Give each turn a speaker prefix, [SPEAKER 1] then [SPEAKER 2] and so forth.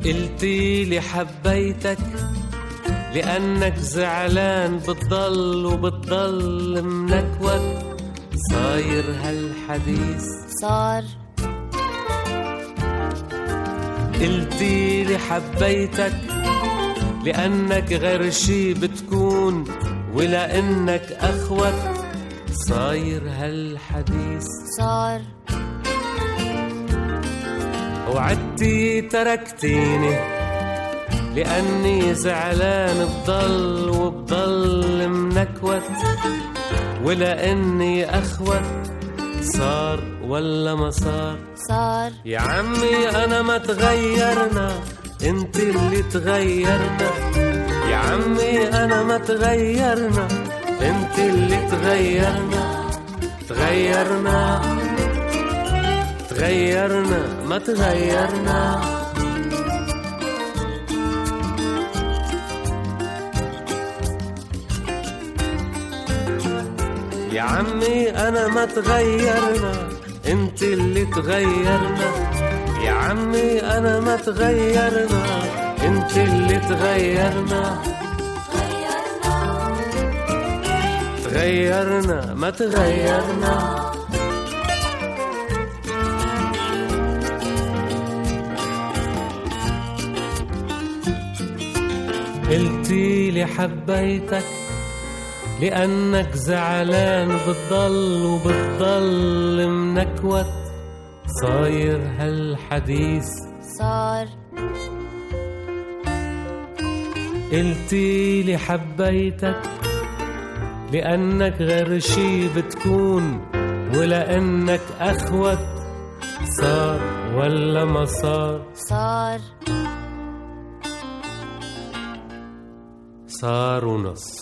[SPEAKER 1] قلتيلي حبيتك لأنك زعلان بتضل وبتضل منكوت. صاير هالحديث
[SPEAKER 2] صار.
[SPEAKER 1] قلتيلي حبيتك لأنك غير شي بتكون ولأنك أخوت. صاير هالحديث
[SPEAKER 2] صار.
[SPEAKER 1] وعدتي تركتيني لأني زعلان بضل وبضل منكوت ولأني أخوت. صار ولا ما صار؟
[SPEAKER 2] صار.
[SPEAKER 1] يا عمي أنا ما تغيرنا، انت اللي تغيرنا. يا عمي أنا ما تغيرنا، انت اللي تغيرنا. تغيرنا تغيرنا ما تغيرنا. يا عمي أنا ما تغيرنا، انت اللي تغيرنا. يا عمي أنا ما تغيرنا، انت اللي تغيرنا. تغيرنا ما تغيرنا. قلتيلي حبيتك لأنك زعلان بتضل وبتضل منكوت. صاير هالحديث
[SPEAKER 2] صار.
[SPEAKER 1] قلتيلي حبيتك لأنك غير شي بتكون ولأنك أخوت. صار ولا ما صار؟
[SPEAKER 2] صار.
[SPEAKER 1] صار ونص.